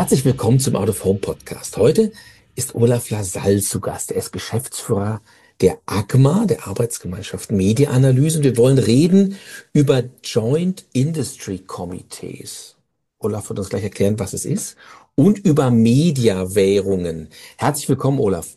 Herzlich willkommen zum Out of Home Podcast. Heute ist Olaf Lasall zu Gast. Er ist Geschäftsführer der AGMA, der Arbeitsgemeinschaft Medienanalyse. Und wir wollen reden über Joint Industry Committees. Olaf wird uns gleich erklären, was es ist. Und über Mediawährungen. Herzlich willkommen, Olaf.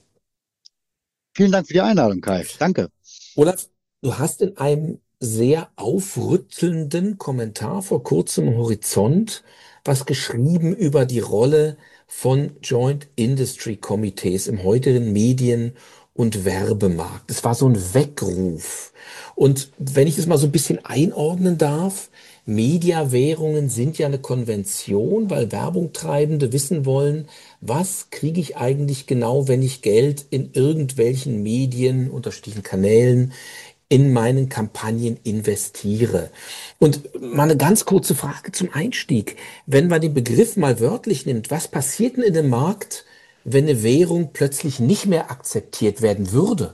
Vielen Dank für die Einladung, Kai. Danke. Olaf, du hast in einem sehr aufrüttelnden Kommentar vor kurzem im Horizont was geschrieben über die Rolle von Joint Industry Committees im heutigen Medien- und Werbemarkt. Es war so ein Weckruf. Und wenn ich das mal so ein bisschen einordnen darf, Mediawährungen sind ja eine Konvention, weil Werbungtreibende wissen wollen, was kriege ich eigentlich genau, wenn ich Geld in irgendwelchen Medien, unterschiedlichen Kanälen in meinen Kampagnen investiere. Und mal eine ganz kurze Frage zum Einstieg. Wenn man den Begriff mal wörtlich nimmt, was passiert denn in dem Markt, wenn eine Währung plötzlich nicht mehr akzeptiert werden würde?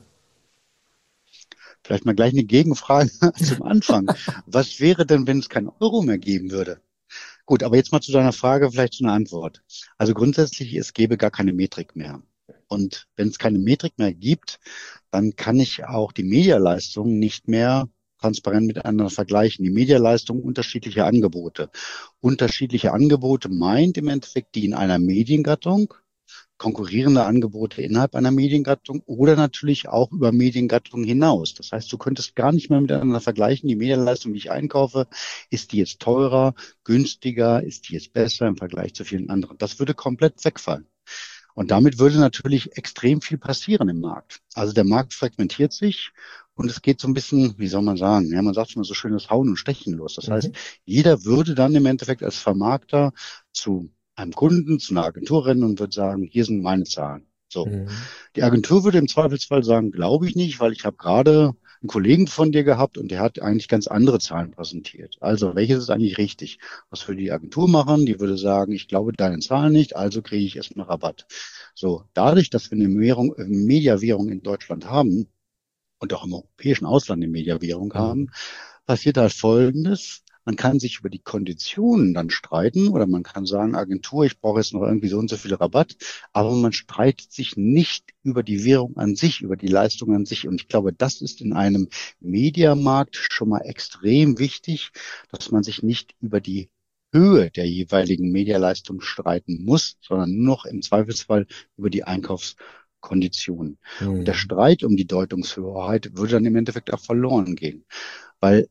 Vielleicht mal gleich eine Gegenfrage zum Anfang. Was wäre denn, wenn es keinen Euro mehr geben würde? Gut, aber jetzt mal zu deiner Frage, vielleicht zu einer Antwort. Also grundsätzlich, es gäbe gar keine Metrik mehr. Und wenn es keine Metrik mehr gibt, dann kann ich auch die Medialeistungen nicht mehr transparent miteinander vergleichen. Die Medialeistung unterschiedlicher Angebote. Unterschiedliche Angebote meint im Endeffekt die in einer Mediengattung konkurrierende Angebote innerhalb einer Mediengattung oder natürlich auch über Mediengattungen hinaus. Das heißt, du könntest gar nicht mehr miteinander vergleichen. Die Medienleistung, die ich einkaufe, ist die jetzt teurer, günstiger, ist die jetzt besser im Vergleich zu vielen anderen? Das würde komplett wegfallen. Und damit würde natürlich extrem viel passieren im Markt. Also der Markt fragmentiert sich und es geht so ein bisschen, wie soll man sagen, ja, man sagt schon mal so schönes Hauen und Stechen los. Das heißt, Mhm. jeder würde dann im Endeffekt als Vermarkter zu einem Kunden, zu einer Agentur rennen und würde sagen, hier sind meine Zahlen. So. Mhm. Die Agentur würde im Zweifelsfall sagen, glaube ich nicht, weil ich habe gerade einen Kollegen von dir gehabt und der hat eigentlich ganz andere Zahlen präsentiert. Also, welches ist eigentlich richtig? Was würde die Agentur machen? Die würde sagen, ich glaube deine Zahlen nicht, also kriege ich erstmal Rabatt. So, dadurch, dass wir eine Währung, Mediawährung in Deutschland haben und auch im europäischen Ausland eine Mediawährung haben, Mhm. passiert halt Folgendes. Man kann sich über die Konditionen dann streiten oder man kann sagen, Agentur, ich brauche jetzt noch irgendwie so und so viel Rabatt, aber man streitet sich nicht über die Währung an sich, über die Leistung an sich. Und ich glaube, das ist in einem Mediamarkt schon mal extrem wichtig, dass man sich nicht über die Höhe der jeweiligen Medialeistung streiten muss, sondern nur noch im Zweifelsfall über die Einkaufskonditionen. Und der Mhm. Streit um die Deutungshoheit würde dann im Endeffekt auch verloren gehen. Weil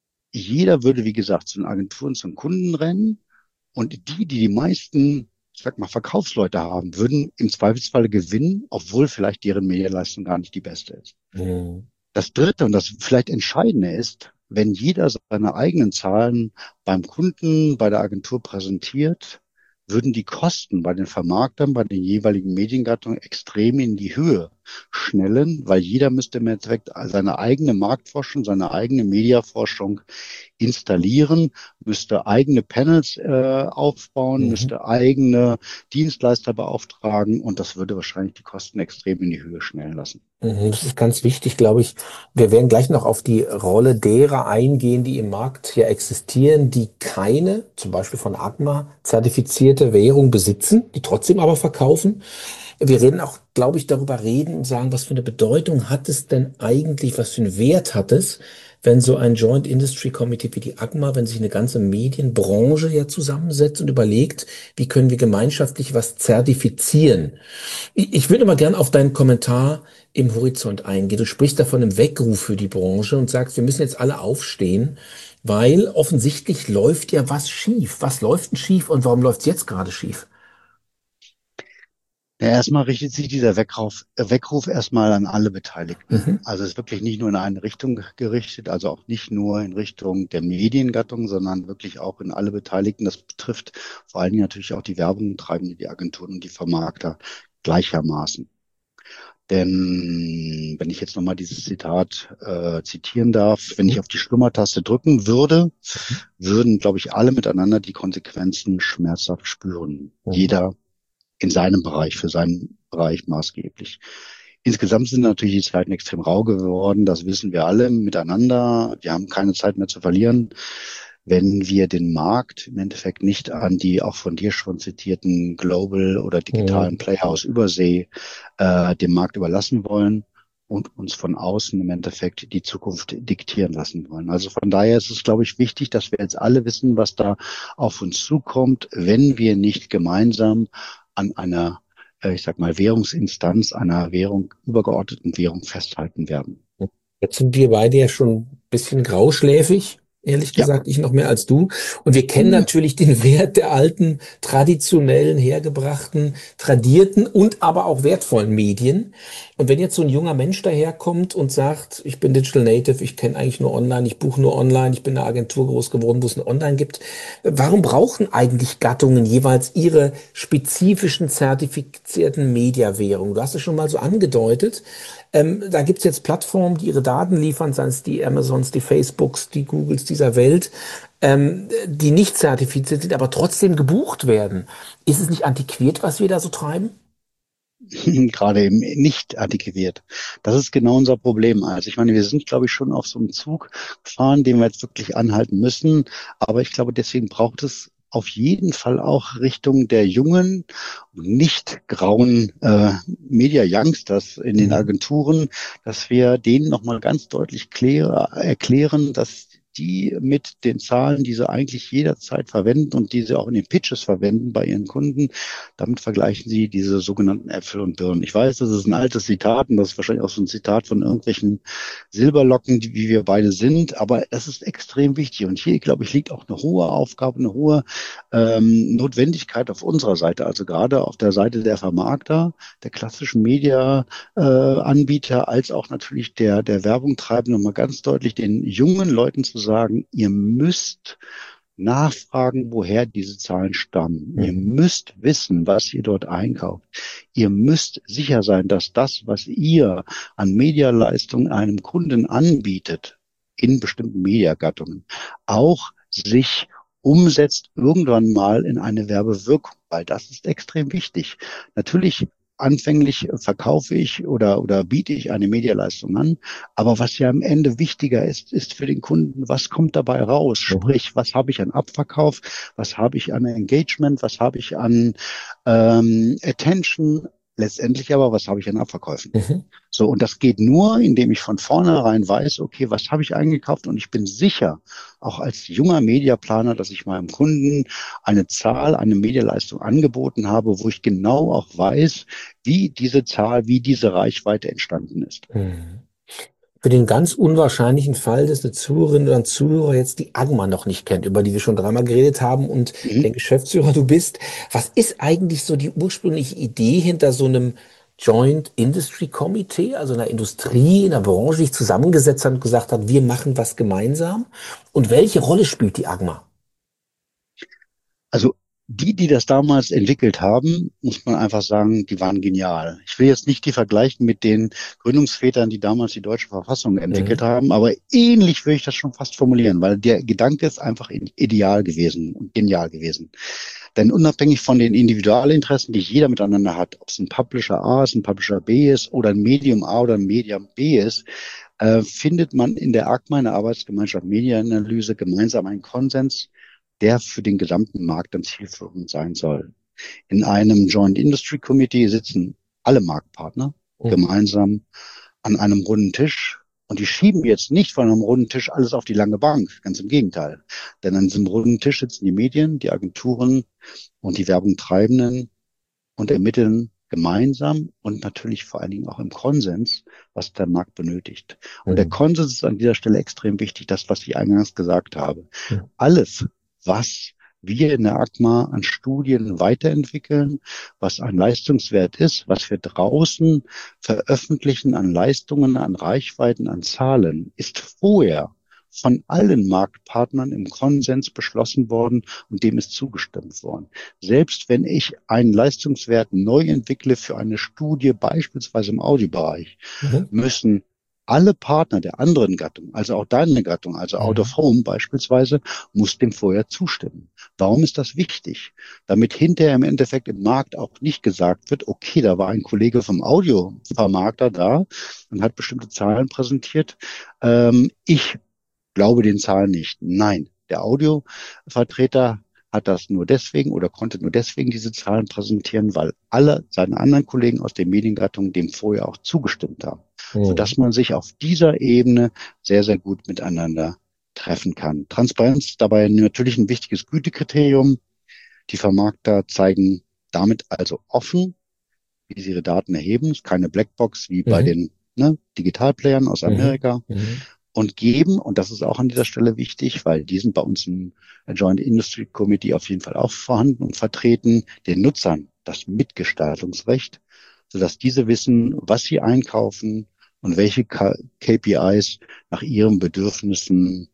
jeder würde, wie gesagt, zu den Agenturen, zum Kunden rennen und die meisten, ich sag mal, Verkaufsleute haben, würden im Zweifelsfall gewinnen, obwohl vielleicht deren Medienleistung gar nicht die beste ist. Mhm. Das Dritte und das vielleicht Entscheidende ist, wenn jeder seine eigenen Zahlen beim Kunden, bei der Agentur präsentiert, würden die Kosten bei den Vermarktern, bei den jeweiligen Mediengattungen extrem in die Höhe schnellen, weil jeder müsste im Endeffekt seine eigene Marktforschung, seine eigene Mediaforschung installieren, müsste eigene Panels aufbauen, Mhm. müsste eigene Dienstleister beauftragen und das würde wahrscheinlich die Kosten extrem in die Höhe schnellen lassen. Das ist ganz wichtig, glaube ich. Wir werden gleich noch auf die Rolle derer eingehen, die im Markt hier existieren, die keine, zum Beispiel von AGMA, zertifizierte Währung besitzen, die trotzdem aber verkaufen. Wir reden auch, glaube ich, darüber reden und sagen, was für eine Bedeutung hat es denn eigentlich, was für einen Wert hat es, wenn so ein Joint Industry Committee wie die AGMA, wenn sich eine ganze Medienbranche ja zusammensetzt und überlegt, wie können wir gemeinschaftlich was zertifizieren. Ich würde mal gern auf deinen Kommentar im Horizont eingehen. Du sprichst da von einem Weckruf für die Branche und sagst, wir müssen jetzt alle aufstehen, weil offensichtlich läuft ja was schief. Was läuft denn schief und warum läuft es jetzt gerade schief? Ja, erstmal richtet sich dieser Weckruf erstmal an alle Beteiligten. Mhm. Also es ist wirklich nicht nur in eine Richtung gerichtet, also auch nicht nur in Richtung der Mediengattung, sondern wirklich auch in alle Beteiligten. Das betrifft vor allen Dingen natürlich auch die Werbungtreibenden, die Agenturen und die Vermarkter gleichermaßen. Denn wenn ich jetzt nochmal dieses Zitat zitieren darf, wenn ich Mhm. auf die Stummertaste drücken würde, würden, glaube ich, alle miteinander die Konsequenzen schmerzhaft spüren. Mhm. Jeder in seinem Bereich, für seinen Bereich maßgeblich. Insgesamt sind natürlich die Zeiten extrem rau geworden, das wissen wir alle miteinander. Wir haben keine Zeit mehr zu verlieren. wenn wir den Markt im Endeffekt nicht an die auch von dir schon zitierten Global oder digitalen Mhm. Player aus Übersee dem Markt überlassen wollen und uns von außen im Endeffekt die Zukunft diktieren lassen wollen. Also von daher ist es, glaube ich, wichtig, dass wir jetzt alle wissen, was da auf uns zukommt, wenn wir nicht gemeinsam an einer, ich sag mal, Währungsinstanz, einer Währung, übergeordneten Währung festhalten werden. Jetzt sind wir beide ja schon ein bisschen grauschläfig, ehrlich Ja. gesagt, ich noch mehr als du. Und wir kennen Hm. natürlich den Wert der alten, traditionellen, hergebrachten, tradierten und aber auch wertvollen Medien. Und wenn jetzt so ein junger Mensch daherkommt und sagt, ich bin Digital Native, ich kenne eigentlich nur online, ich buche nur online, ich bin in einer Agentur groß geworden, wo es nur online gibt, warum brauchen eigentlich Gattungen jeweils ihre spezifischen zertifizierten Mediawährungen? Du hast es schon mal so angedeutet. Da gibt es jetzt Plattformen, die ihre Daten liefern, seien es die Amazons, die Facebooks, die Googles dieser Welt, die nicht zertifiziert sind, aber trotzdem gebucht werden. Ist es nicht antiquiert, was wir da so treiben? Gerade eben nicht adäquiert. Das ist genau unser Problem. Also ich meine, wir sind, glaube ich, schon auf so einem Zug gefahren, den wir jetzt wirklich anhalten müssen. Aber ich glaube, deswegen braucht es auf jeden Fall auch Richtung der jungen, nicht grauen Media Youngsters in den Mhm. Agenturen, dass wir denen nochmal ganz deutlich erklären, dass die mit den Zahlen, die sie eigentlich jederzeit verwenden und die sie auch in den Pitches verwenden bei ihren Kunden, damit vergleichen sie diese sogenannten Äpfel und Birnen. Ich weiß, das ist ein altes Zitat und das ist wahrscheinlich auch so ein Zitat von irgendwelchen Silberlocken, die, wie wir beide sind, aber es ist extrem wichtig. Und hier, glaube ich, liegt auch eine hohe Aufgabe, eine hohe Notwendigkeit auf unserer Seite, also gerade auf der Seite der Vermarkter, der klassischen Media-Anbieter, als auch natürlich der Werbung treiben, nochmal ganz deutlich den jungen Leuten zu sagen, ihr müsst nachfragen, woher diese Zahlen stammen. Ihr Mhm. müsst wissen, was ihr dort einkauft. Ihr müsst sicher sein, dass das, was ihr an Medialeistungen einem Kunden anbietet, in bestimmten Mediagattungen, auch sich umsetzt irgendwann mal in eine Werbewirkung, weil das ist extrem wichtig. Natürlich anfänglich verkaufe ich oder biete ich eine Medialeistung an. Aber was ja am Ende wichtiger ist, ist für den Kunden, was kommt dabei raus? Mhm. Sprich, was habe ich an Abverkauf? Was habe ich an Engagement? Was habe ich an Attention? Letztendlich aber, was habe ich an Abverkäufen? Mhm. So, und das geht nur, indem ich von vornherein weiß, okay, was habe ich eingekauft? Und ich bin sicher, auch als junger Mediaplaner, dass ich meinem Kunden eine Zahl, eine Medialeistung angeboten habe, wo ich genau auch weiß, wie diese Zahl, wie diese Reichweite entstanden ist. Mhm. Für den ganz unwahrscheinlichen Fall, dass eine Zuhörerin oder ein Zuhörer jetzt die Agma noch nicht kennt, über die wir schon dreimal geredet haben und Mhm. der Geschäftsführer du bist, was ist eigentlich so die ursprüngliche Idee hinter so einem Joint Industry Committee, also einer Industrie, einer Branche, die sich zusammengesetzt hat und gesagt hat, wir machen was gemeinsam? Und welche Rolle spielt die Agma? Also die das damals entwickelt haben, muss man einfach sagen, die waren genial. Ich will jetzt nicht die vergleichen mit den Gründungsvätern, die damals die deutsche Verfassung entwickelt Mhm. haben, aber ähnlich würde ich das schon fast formulieren, weil der Gedanke ist einfach ideal gewesen und genial gewesen. Denn unabhängig von den Individualinteressen, die jeder miteinander hat, ob es ein Publisher A ist, ein Publisher B ist oder ein Medium A oder ein Medium B ist, findet man in der AGMA, in der Arbeitsgemeinschaft Medienanalyse, gemeinsam einen Konsens, der für den gesamten Markt dann zielführend sein soll. In einem Joint Industry Committee sitzen alle Marktpartner Mhm. gemeinsam an einem runden Tisch. Und die schieben jetzt nicht von einem runden Tisch alles auf die lange Bank. Ganz im Gegenteil. Denn an diesem runden Tisch sitzen die Medien, die Agenturen und die Werbungtreibenden und ermitteln gemeinsam und natürlich vor allen Dingen auch im Konsens, was der Markt benötigt. Und der Mhm. Konsens ist an dieser Stelle extrem wichtig, das, was ich eingangs gesagt habe. Mhm. Alles, was wir in der ACMA an Studien weiterentwickeln, was ein Leistungswert ist, was wir draußen veröffentlichen an Leistungen, an Reichweiten, an Zahlen, ist vorher von allen Marktpartnern im Konsens beschlossen worden und dem ist zugestimmt worden. Selbst wenn ich einen Leistungswert neu entwickle für eine Studie, beispielsweise im Audiobereich, Mhm. müssen alle Partner der anderen Gattung, also auch deine Gattung, also Out of Mhm. Home beispielsweise, muss dem vorher zustimmen. Warum ist das wichtig? Damit hinterher im Endeffekt im Markt auch nicht gesagt wird, okay, da war ein Kollege vom Audiovermarkter da und hat bestimmte Zahlen präsentiert. Ich glaube den Zahlen nicht. Nein. Der Audiovertreter hat das nur deswegen oder konnte nur deswegen diese Zahlen präsentieren, weil alle seine anderen Kollegen aus den Mediengattungen dem vorher auch zugestimmt haben, Mhm. sodass man sich auf dieser Ebene sehr, sehr gut miteinander treffen kann. Transparenz ist dabei natürlich ein wichtiges Gütekriterium. Die Vermarkter zeigen damit also offen, wie sie ihre Daten erheben. Es ist keine Blackbox wie bei Mhm. den Digitalplayern aus Mhm. Amerika Mhm. und geben, und das ist auch an dieser Stelle wichtig, weil die sind bei uns im Joint Industry Committee auf jeden Fall auch vorhanden und vertreten, den Nutzern das Mitgestaltungsrecht, sodass diese wissen, was sie einkaufen und welche KPIs nach ihren Bedürfnissen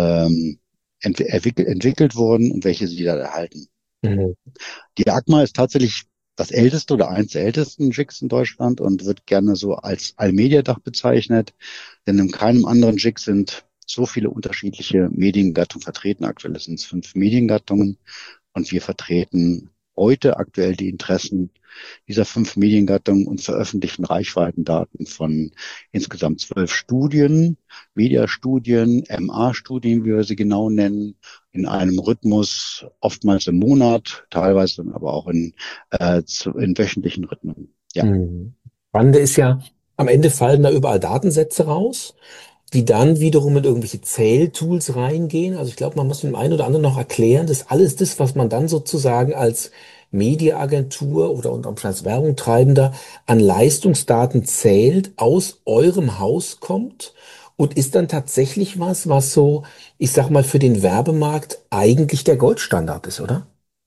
entwickelt wurden und welche sie da erhalten. Mhm. Die ACMA ist tatsächlich das älteste oder eins der ältesten JICs in Deutschland und wird gerne so als Allmediadach bezeichnet, denn in keinem anderen JIC sind so viele unterschiedliche Mediengattungen vertreten. Aktuell sind es 5 Mediengattungen und wir vertreten heute aktuell die Interessen dieser 5 Mediengattungen und veröffentlichen Reichweitendaten von insgesamt 12 Studien, Mediastudien, MA-Studien, wie wir sie genau nennen, in einem Rhythmus, oftmals im Monat, teilweise dann aber auch in wöchentlichen Rhythmen. Ja. Mhm. Spannende ist ja, am Ende fallen da überall Datensätze raus, die dann wiederum in irgendwelche Zähltools reingehen. Also ich glaube, man muss dem einen oder anderen noch erklären, dass alles das, was man dann sozusagen als Mediaagentur oder unterm Strich als Werbungtreibender an Leistungsdaten zählt, aus eurem Haus kommt und ist dann tatsächlich was, was so, ich sag mal, für den Werbemarkt eigentlich der Goldstandard ist, oder?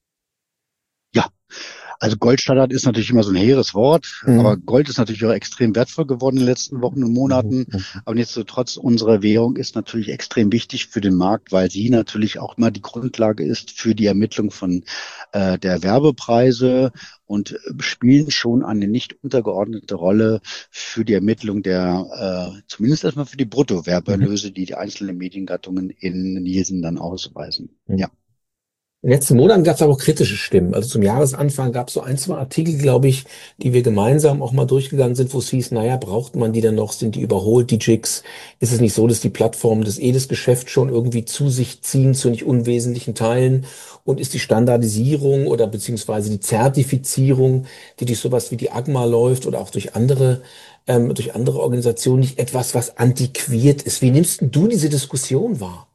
Ja, also Goldstandard ist natürlich immer so ein hehres Wort, aber Mhm. Gold ist natürlich auch extrem wertvoll geworden in den letzten Wochen und Mhm. Monaten. Mhm. Aber nichtsdestotrotz, unsere Währung ist natürlich extrem wichtig für den Markt, weil sie natürlich auch immer die Grundlage ist für die Ermittlung von der Werbepreise und spielen schon eine nicht untergeordnete Rolle für die Ermittlung zumindest erstmal für die Mhm. Bruttowerbeerlöse, die die einzelnen Mediengattungen in Nielsen dann ausweisen. Mhm. Ja. In den letzten Monaten gab es aber auch kritische Stimmen. Also zum Jahresanfang gab es so ein, zwei Artikel, glaube ich, die wir gemeinsam auch mal durchgegangen sind, wo es hieß, naja, braucht man die denn noch? Sind die überholt, die Jigs? Ist es nicht so, dass die Plattformen das Geschäft schon irgendwie zu sich ziehen, zu nicht unwesentlichen Teilen? Und ist die Standardisierung oder beziehungsweise die Zertifizierung, die durch sowas wie die AGMA läuft oder auch durch andere Organisationen nicht etwas, was antiquiert ist? Wie nimmst denn du diese Diskussion wahr?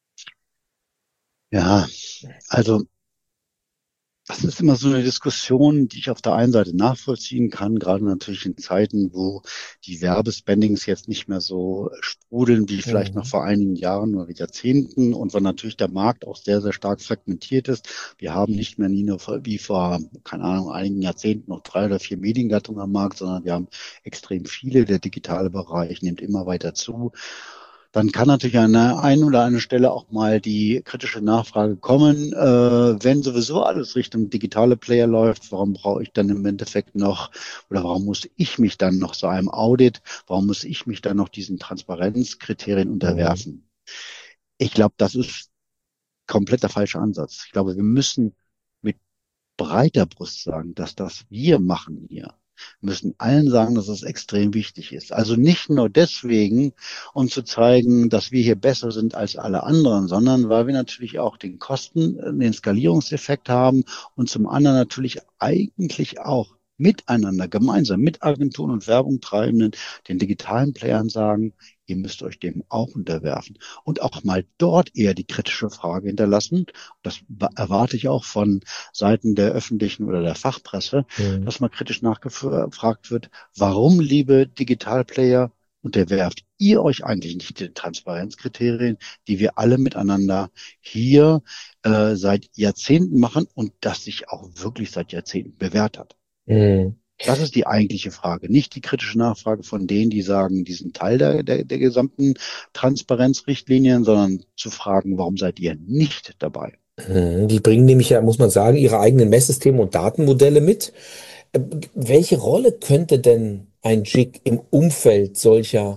Ja, also das ist immer so eine Diskussion, die ich auf der einen Seite nachvollziehen kann, gerade natürlich in Zeiten, wo die Werbespendings jetzt nicht mehr so sprudeln wie vielleicht noch Mhm. vor einigen Jahren oder Jahrzehnten und weil natürlich der Markt auch sehr, sehr stark fragmentiert ist. Wir haben nicht mehr nie nur wie vor, keine Ahnung, einigen Jahrzehnten noch 3 oder 4 Mediengattungen am Markt, sondern wir haben extrem viele. Der digitale Bereich nimmt immer weiter zu. Dann kann natürlich an der einen oder anderen Stelle auch mal die kritische Nachfrage kommen, wenn sowieso alles Richtung digitale Player läuft, warum brauche ich dann im Endeffekt noch oder warum muss ich mich dann noch so einem Audit, warum muss ich mich dann noch diesen Transparenzkriterien Mhm. unterwerfen? Ich glaube, das ist komplett der falsche Ansatz. Ich glaube, wir müssen mit breiter Brust sagen, dass das wir machen hier, müssen allen sagen, dass es extrem wichtig ist. Also nicht nur deswegen, um zu zeigen, dass wir hier besser sind als alle anderen, sondern weil wir natürlich auch den Skalierungseffekt haben und zum anderen natürlich eigentlich auch miteinander, gemeinsam mit Agenturen und Werbungtreibenden, den digitalen Playern sagen, ihr müsst euch dem auch unterwerfen und auch mal dort eher die kritische Frage hinterlassen. Das erwarte ich auch von Seiten der öffentlichen oder der Fachpresse, Mhm. dass mal kritisch nachgefragt wird, warum, liebe Digitalplayer, unterwerft ihr euch eigentlich nicht den Transparenzkriterien, die wir alle miteinander hier seit Jahrzehnten machen und das sich auch wirklich seit Jahrzehnten bewährt hat? Mhm. Das ist die eigentliche Frage, nicht die kritische Nachfrage von denen, die sagen, die sind Teil der gesamten Transparenzrichtlinien, sondern zu fragen, warum seid ihr nicht dabei? Die bringen nämlich ja, muss man sagen, ihre eigenen Messsysteme und Datenmodelle mit. Äh, Welche Rolle könnte denn ein JIC im Umfeld solcher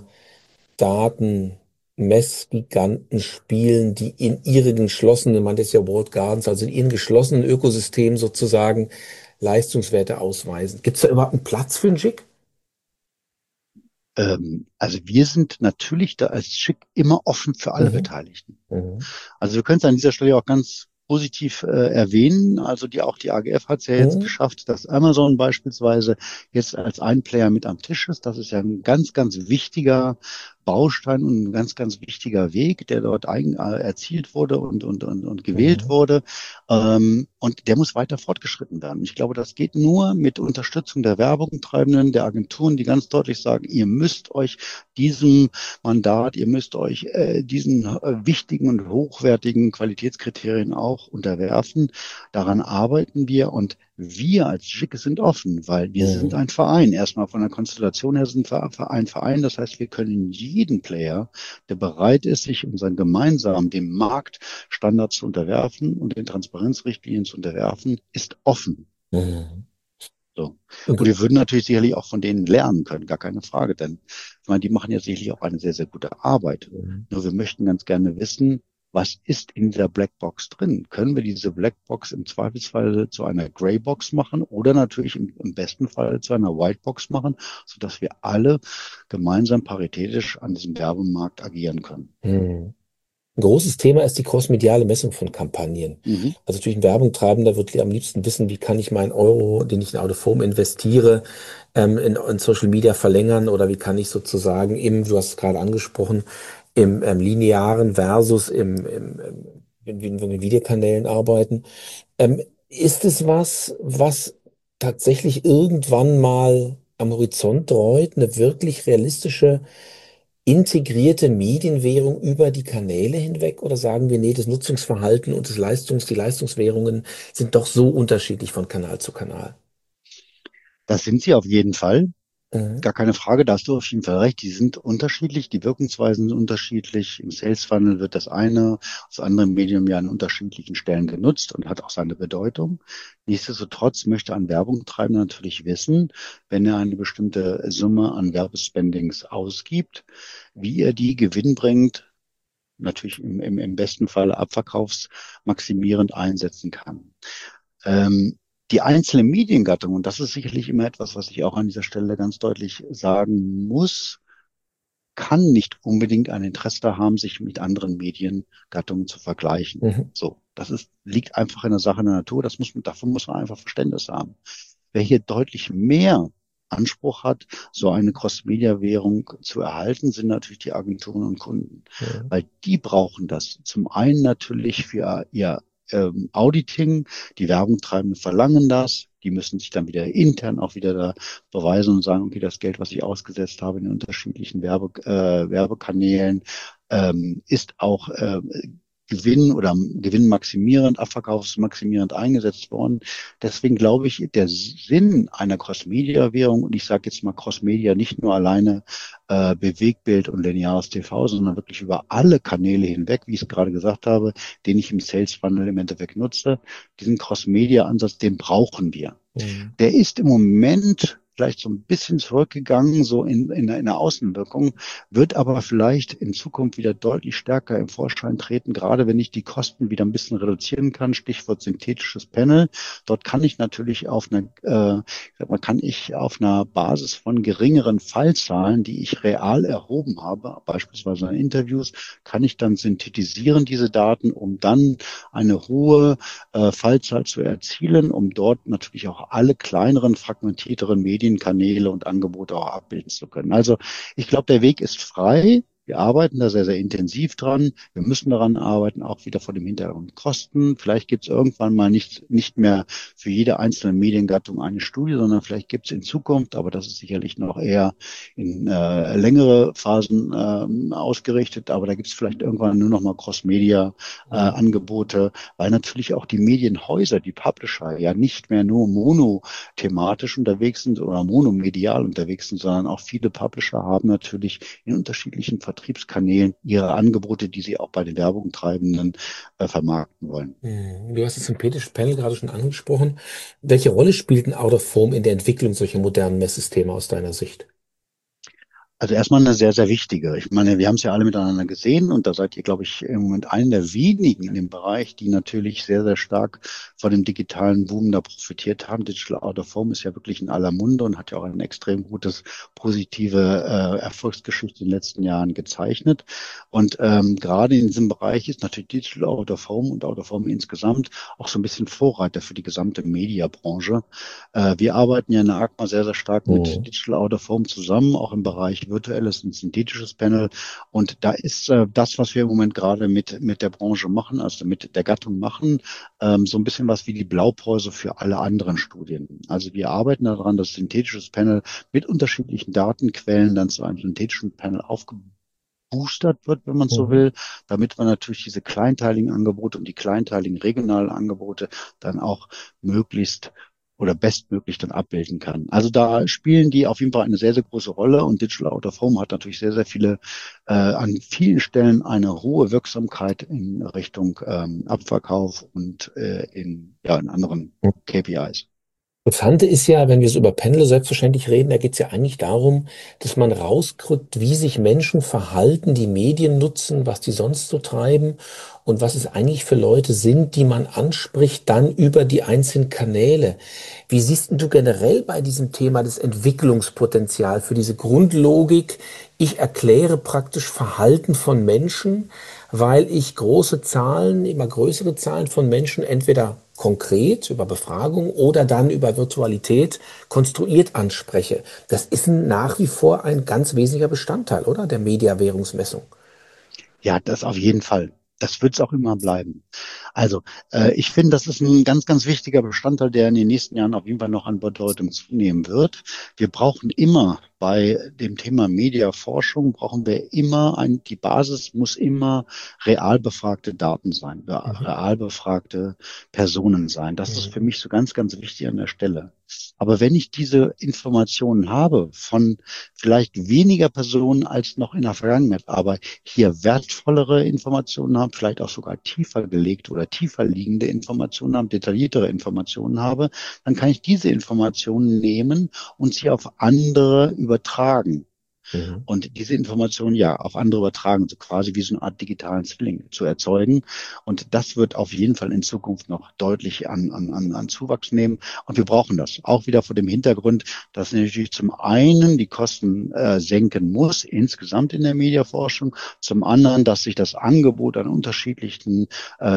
Datenmessgiganten spielen, die in ihren geschlossenen, man nennt es ja Walled Gardens, also in ihren geschlossenen Ökosystemen sozusagen Leistungswerte ausweisen? Gibt es da überhaupt einen Platz für einen JIC? Also wir sind natürlich da als Schick immer offen für alle Mhm. Beteiligten. Mhm. Also wir können es an dieser Stelle auch ganz positiv erwähnen. Also die AGF hat es ja jetzt Mhm. geschafft, dass Amazon beispielsweise jetzt als ein Player mit am Tisch ist. Das ist ja ein ganz, ganz wichtiger Baustein und ein ganz, ganz wichtiger Weg, der dort erzielt wurde und gewählt Mhm. wurde. Und der muss weiter fortgeschritten werden. Ich glaube, das geht nur mit Unterstützung der Werbungtreibenden, der Agenturen, die ganz deutlich sagen, ihr müsst euch diesem Mandat, ihr müsst euch diesen wichtigen und hochwertigen Qualitätskriterien auch unterwerfen. Daran arbeiten wir und wir als Schicke sind offen, weil wir sind Mhm. ein Verein. Erstmal von der Konstellation her sind wir ein Verein. Das heißt, wir können jeden Player, der bereit ist, sich unseren gemeinsam dem Marktstandard zu unterwerfen und den Transparenzrichtlinien zu unterwerfen, ist offen. Mhm. So. Und Und, wir würden natürlich sicherlich auch von denen lernen können, gar keine Frage, denn ich meine, die machen ja sicherlich auch eine sehr, sehr gute Arbeit. mhm. Nur wir möchten ganz gerne wissen, was ist in dieser Blackbox drin? Können wir diese Blackbox im Zweifelsfall zu einer Greybox machen oder natürlich im besten Fall zu einer Whitebox machen, sodass wir alle gemeinsam paritätisch an diesem Werbemarkt agieren können? Mhm. Ein großes Thema ist die crossmediale Messung von Kampagnen. Mhm. Also natürlich ein Werbungtreibender wird am liebsten wissen, wie kann ich meinen Euro, den ich in Out-of-Home investiere, in Social Media verlängern oder wie kann ich sozusagen du hast es gerade angesprochen, im linearen versus in den Videokanälen arbeiten. Ist es was tatsächlich irgendwann mal am Horizont dreut, eine wirklich realistische integrierte Medienwährung über die Kanäle hinweg oder sagen wir, nee, das Nutzungsverhalten und die Leistungswährungen sind doch so unterschiedlich von Kanal zu Kanal? Das sind sie auf jeden Fall. Mhm. Gar keine Frage, da hast du auf jeden Fall recht. Die sind unterschiedlich, die Wirkungsweisen sind unterschiedlich. Im Sales Funnel wird das andere Medium ja an unterschiedlichen Stellen genutzt und hat auch seine Bedeutung. Nichtsdestotrotz möchte ein Werbungtreibender natürlich wissen, wenn er eine bestimmte Summe an Werbespendings ausgibt, wie er die gewinnbringend, natürlich im besten Fall abverkaufsmaximierend einsetzen kann. Ähm, Die einzelnen Mediengattungen, und das ist sicherlich immer etwas, was ich auch an dieser Stelle ganz deutlich sagen muss, kann nicht unbedingt ein Interesse da haben, sich mit anderen Mediengattungen zu vergleichen. Mhm. So, liegt einfach in der Sache der Natur. Davon muss man einfach Verständnis haben. Wer hier deutlich mehr Anspruch hat, so eine Cross-Media-Währung zu erhalten, sind natürlich die Agenturen und Kunden, Mhm. weil die brauchen das zum einen natürlich für ihr Auditing, die Werbungtreibenden verlangen das, die müssen sich dann wieder intern auch wieder da beweisen und sagen, okay, das Geld, was ich ausgesetzt habe in den unterschiedlichen Werbekanälen, ist auch Gewinn oder gewinnmaximierend, abverkaufsmaximierend eingesetzt worden. Deswegen glaube ich, der Sinn einer Cross-Media-Währung, und ich sage jetzt mal Cross-Media nicht nur alleine Bewegtbild und lineares TV, sondern wirklich über alle Kanäle hinweg, wie ich es gerade gesagt habe, den ich im Sales Funnel im Endeffekt nutze. Diesen Cross-Media-Ansatz, den brauchen wir. Mhm. Der ist im Moment vielleicht so ein bisschen zurückgegangen, so in der Außenwirkung, wird aber vielleicht in Zukunft wieder deutlich stärker im Vorschein treten, gerade wenn ich die Kosten wieder ein bisschen reduzieren kann, Stichwort synthetisches Panel. Dort kann ich natürlich kann ich auf einer Basis von geringeren Fallzahlen, die ich real erhoben habe, beispielsweise in Interviews, kann ich dann synthetisieren diese Daten, um dann eine hohe Fallzahl zu erzielen, um dort natürlich auch alle kleineren, fragmentierteren Medienkanäle und Angebote auch abbilden zu können. Also ich glaube, der Weg ist frei. Wir arbeiten da sehr, sehr intensiv dran. Wir müssen daran arbeiten, auch wieder vor dem Hintergrund Kosten. Vielleicht gibt es irgendwann mal nicht mehr für jede einzelne Mediengattung eine Studie, sondern vielleicht gibt es in Zukunft, aber das ist sicherlich noch eher in längere Phasen ausgerichtet. Aber da gibt es vielleicht irgendwann nur noch mal Mhm. Cross-Media-Angebote, weil natürlich auch die Medienhäuser, die Publisher ja nicht mehr nur monothematisch unterwegs sind oder monomedial unterwegs sind, sondern auch viele Publisher haben natürlich in unterschiedlichen Vertriebskanälen ihre Angebote, die sie auch bei den Werbungtreibenden vermarkten wollen. Mhm. Du hast das synthetische Panel gerade schon angesprochen. Welche Rolle spielt ein Out of Home in der Entwicklung solcher modernen Messsysteme aus deiner Sicht? Also erstmal eine sehr, sehr wichtige. Ich meine, wir haben es ja alle miteinander gesehen und da seid ihr, glaube ich, im Moment einer der wenigen in dem Bereich, die natürlich sehr, sehr stark von dem digitalen Boom da profitiert haben. Digital Out of Home ist ja wirklich in aller Munde und hat ja auch ein extrem gutes, positive Erfolgsgeschichte in den letzten Jahren gezeichnet. Und gerade in diesem Bereich ist natürlich Digital Out of Home und Out of Home insgesamt auch so ein bisschen Vorreiter für die gesamte Mediabranche. Wir arbeiten ja in der ACMA sehr, sehr stark mit Mhm. Digital Out of Home zusammen, auch im Bereich virtuelles und synthetisches Panel. Und da ist das, was wir im Moment gerade mit der Branche machen, also mit der Gattung machen, so ein bisschen was wie die Blaupause für alle anderen Studien. Also wir arbeiten daran, dass synthetisches Panel mit unterschiedlichen Datenquellen dann zu einem synthetischen Panel aufgeboostert wird, wenn man so Mhm. will, damit man natürlich diese kleinteiligen Angebote und die kleinteiligen regionalen Angebote dann auch möglichst oder bestmöglich dann abbilden kann. Also da spielen die auf jeden Fall eine sehr, sehr große Rolle und Digital Out of Home hat natürlich sehr, sehr viele, an vielen Stellen eine hohe Wirksamkeit in Richtung Abverkauf und in anderen KPIs. Interessante ist ja, wenn wir so über Pendel selbstverständlich reden, da geht es ja eigentlich darum, dass man rauskriegt, wie sich Menschen verhalten, die Medien nutzen, was die sonst so treiben und was es eigentlich für Leute sind, die man anspricht, dann über die einzelnen Kanäle. Wie siehst denn du generell bei diesem Thema das Entwicklungspotenzial für diese Grundlogik? Ich erkläre praktisch Verhalten von Menschen, weil ich große Zahlen, immer größere Zahlen von Menschen entweder konkret über Befragung oder dann über Virtualität konstruiert anspreche. Das ist nach wie vor ein ganz wesentlicher Bestandteil, oder? Der Mediawährungsmessung. Ja, das auf jeden Fall. Das wird es auch immer bleiben. Also, ich finde, das ist ein ganz, ganz wichtiger Bestandteil, der in den nächsten Jahren auf jeden Fall noch an Bedeutung zunehmen wird. Wir brauchen immer bei dem Thema Mediaforschung, brauchen wir immer die Basis muss immer real befragte Daten sein, Mhm. real befragte Personen sein. Das ist für Mhm. mich so ganz, ganz wichtig an der Stelle. Aber wenn ich diese Informationen habe von vielleicht weniger Personen als noch in der Vergangenheit, aber hier wertvollere Informationen haben, vielleicht auch sogar tiefer gelegt oder tiefer liegende Informationen haben, detailliertere Informationen habe, dann kann ich diese Informationen nehmen und sie auf andere übertragen. Mhm. Und diese Informationen ja auf andere übertragen, so quasi wie so eine Art digitalen Zwilling zu erzeugen. Und das wird auf jeden Fall in Zukunft noch deutlich an Zuwachs nehmen. Und wir brauchen das. Auch wieder vor dem Hintergrund, dass natürlich zum einen die Kosten senken muss, insgesamt in der Mediaforschung. Zum anderen, dass sich das Angebot an unterschiedlichen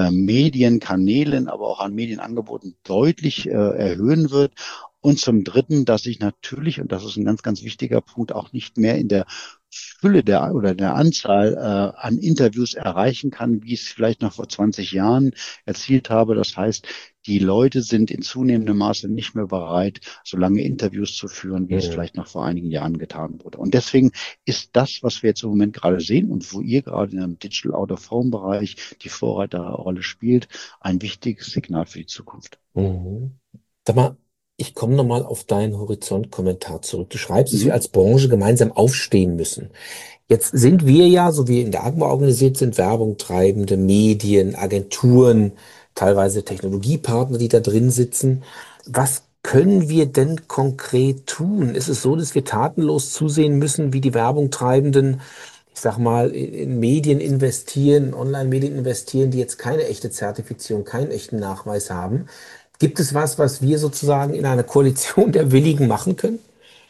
Medienkanälen, aber auch an Medienangeboten deutlich erhöhen wird. Und zum Dritten, dass ich natürlich, und das ist ein ganz, ganz wichtiger Punkt, auch nicht mehr in der Fülle der oder der Anzahl an Interviews erreichen kann, wie ich es vielleicht noch vor 20 Jahren erzielt habe. Das heißt, die Leute sind in zunehmendem Maße nicht mehr bereit, so lange Interviews zu führen, wie es Mhm. vielleicht noch vor einigen Jahren getan wurde. Und deswegen ist das, was wir jetzt im Moment gerade sehen und wo ihr gerade in einem Digital Out of Home Bereich die Vorreiterrolle spielt, ein wichtiges Signal für die Zukunft. Mhm. Sag mal, ich komme nochmal auf deinen Horizontkommentar zurück. Du schreibst, dass wir Mhm. als Branche gemeinsam aufstehen müssen. Jetzt sind wir ja, so wie in der AGMA organisiert sind, Werbung treibende Medien, Agenturen, teilweise Technologiepartner, die da drin sitzen. Was können wir denn konkret tun? Ist es so, dass wir tatenlos zusehen müssen, wie die Werbung treibenden, ich sag mal, in Medien investieren, Online-Medien investieren, die jetzt keine echte Zertifizierung, keinen echten Nachweis haben? Gibt es was, was wir sozusagen in einer Koalition der Willigen machen können?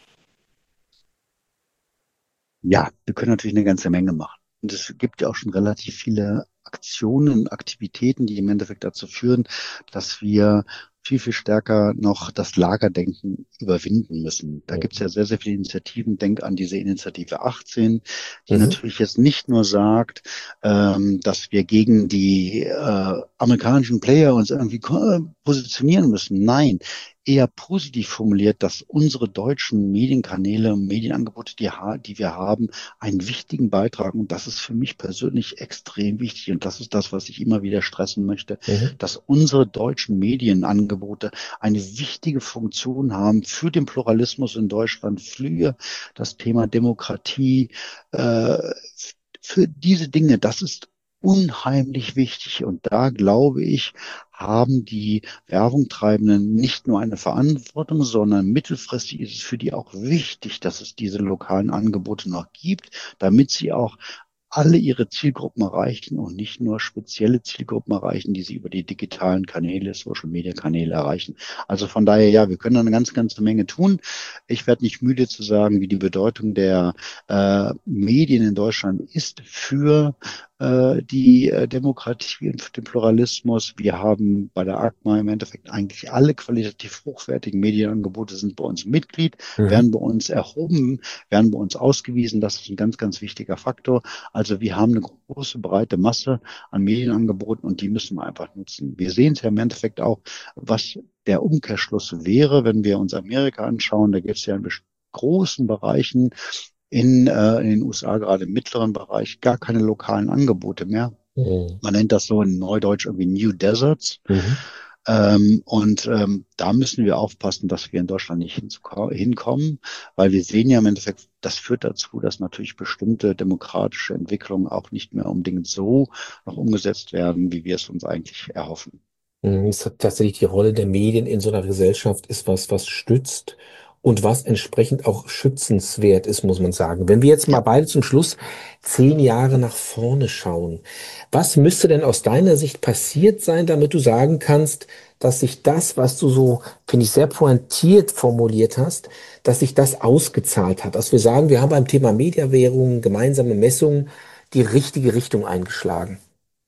Ja, wir können natürlich eine ganze Menge machen. Und es gibt ja auch schon relativ viele Aktionen und Aktivitäten, die im Endeffekt dazu führen, dass wir viel, viel stärker noch das Lagerdenken überwinden müssen. Da gibt es ja sehr, sehr viele Initiativen. Denk an diese Initiative 18, die Mhm. natürlich jetzt nicht nur sagt, dass wir gegen die amerikanischen Player uns irgendwie positionieren müssen. Nein, eher positiv formuliert, dass unsere deutschen Medienkanäle und Medienangebote, die wir haben, einen wichtigen Beitrag, und das ist für mich persönlich extrem wichtig, und das ist das, was ich immer wieder stressen möchte, Mhm. dass unsere deutschen Medienangebote eine wichtige Funktion haben für den Pluralismus in Deutschland, für das Thema Demokratie, äh, für diese Dinge. Das ist unheimlich wichtig. Und da glaube ich, haben die Werbungtreibenden nicht nur eine Verantwortung, sondern mittelfristig ist es für die auch wichtig, dass es diese lokalen Angebote noch gibt, damit sie auch alle ihre Zielgruppen erreichen und nicht nur spezielle Zielgruppen erreichen, die sie über die digitalen Kanäle, Social-Media-Kanäle erreichen. Also von daher, ja, wir können da eine ganze Menge tun. Ich werde nicht müde zu sagen, wie die Bedeutung der Medien in Deutschland ist für die Demokratie und für den Pluralismus. Wir haben bei der ACMA im Endeffekt eigentlich alle qualitativ hochwertigen Medienangebote sind bei uns Mitglied, Mhm. werden bei uns erhoben, werden bei uns ausgewiesen. Das ist ein ganz wichtiger Faktor. Also wir haben eine große, breite Masse an Medienangeboten und die müssen wir einfach nutzen. Wir sehen es ja im Endeffekt auch, was der Umkehrschluss wäre, wenn wir uns Amerika anschauen. Da gibt es ja in großen Bereichen in den USA, gerade im mittleren Bereich, gar keine lokalen Angebote mehr. Mhm. Man nennt das so in Neudeutsch irgendwie New Deserts. Mhm. Da müssen wir aufpassen, dass wir in Deutschland nicht hinkommen, weil wir sehen ja im Endeffekt, das führt dazu, dass natürlich bestimmte demokratische Entwicklungen auch nicht mehr unbedingt so noch umgesetzt werden, wie wir es uns eigentlich erhoffen. Es hat tatsächlich die Rolle der Medien in so einer Gesellschaft ist was, was stützt und was entsprechend auch schützenswert ist, muss man sagen. Wenn wir jetzt mal Ja. beide zum Schluss 10 Jahre nach vorne schauen, was müsste denn aus deiner Sicht passiert sein, damit du sagen kannst, dass sich das, was du so, finde ich, sehr pointiert formuliert hast, dass sich das ausgezahlt hat? Dass wir sagen, wir haben beim Thema Mediawährung, gemeinsame Messungen, die richtige Richtung eingeschlagen.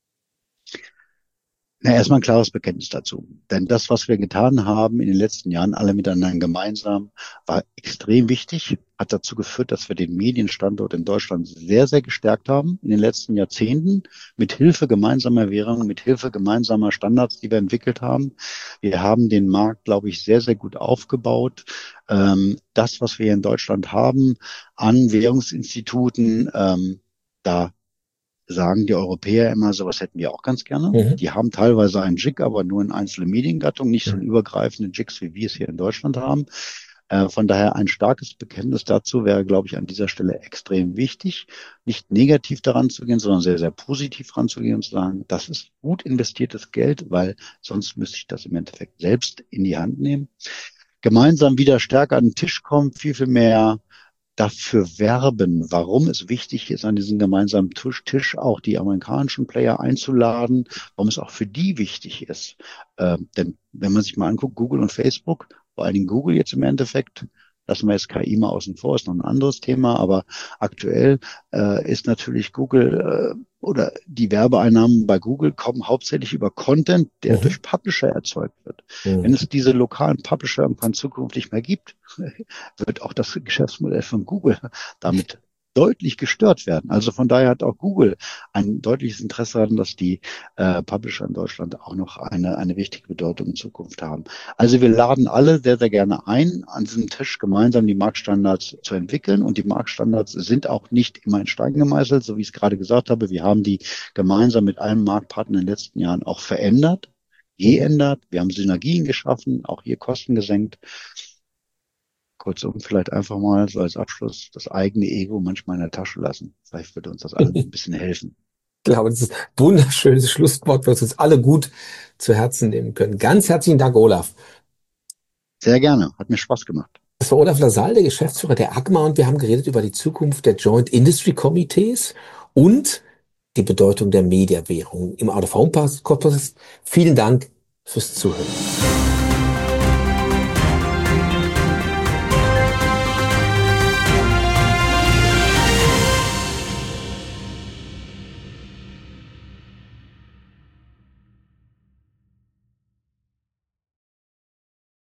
Na, erstmal ein klares Bekenntnis dazu. Denn das, was wir getan haben in den letzten Jahren, alle miteinander gemeinsam, war extrem wichtig, hat dazu geführt, dass wir den Medienstandort in Deutschland sehr gestärkt haben in den letzten Jahrzehnten, mit Hilfe gemeinsamer Währungen, mit Hilfe gemeinsamer Standards, die wir entwickelt haben. Wir haben den Markt, glaube ich, sehr gut aufgebaut. Das, was wir hier in Deutschland haben an Währungsinstituten, da sagen die Europäer immer, sowas hätten wir auch ganz gerne. Mhm. Die haben teilweise einen JIC, aber nur in einzelnen Mediengattungen, nicht so einen Mhm. übergreifenden JICs, wie wir es hier in Deutschland haben. Von daher ein starkes Bekenntnis dazu wäre, glaube ich, an dieser Stelle extrem wichtig, nicht negativ daran zu gehen, sondern sehr positiv ranzugehen und zu sagen, das ist gut investiertes Geld, weil sonst müsste ich das im Endeffekt selbst in die Hand nehmen. Gemeinsam wieder stärker an den Tisch kommen, viel mehr dafür werben, warum es wichtig ist, an diesen gemeinsamen Tisch auch die amerikanischen Player einzuladen, warum es auch für die wichtig ist. Denn wenn man sich mal anguckt, Google und Facebook, vor allen Dingen Google jetzt im Endeffekt, lassen wir jetzt KI mal außen vor, ist noch ein anderes Thema, aber aktuell ist natürlich Google oder die Werbeeinnahmen bei Google kommen hauptsächlich über Content, der Mhm. durch Publisher erzeugt wird. Wenn Mhm. es diese lokalen Publisher irgendwann zukünftig mehr gibt, wird auch das Geschäftsmodell von Google damit deutlich gestört werden. Also von daher hat auch Google ein deutliches Interesse daran, dass die Publisher in Deutschland auch noch eine wichtige Bedeutung in Zukunft haben. Also wir laden alle sehr gerne ein, an diesem Tisch gemeinsam die Marktstandards zu entwickeln. Und die Marktstandards sind auch nicht immer in Stein gemeißelt, so wie ich es gerade gesagt habe. Wir haben die gemeinsam mit allen Marktpartnern in den letzten Jahren auch verändert, Mhm. geändert. Wir haben Synergien geschaffen, auch hier Kosten gesenkt. Kurzum, vielleicht einfach mal so als Abschluss das eigene Ego manchmal in der Tasche lassen. Vielleicht würde uns das allen ein bisschen helfen. Ich glaube, das ist ein wunderschönes Schlusswort, was uns alle gut zu Herzen nehmen können. Ganz herzlichen Dank, Olaf. Sehr gerne. Hat mir Spaß gemacht. Das war Olaf Lassalle, der Geschäftsführer der AGMA, und wir haben geredet über die Zukunft der Joint Industry Committees und die Bedeutung der Mediawährung im Out-of-Home-Podcast. Vielen Dank fürs Zuhören.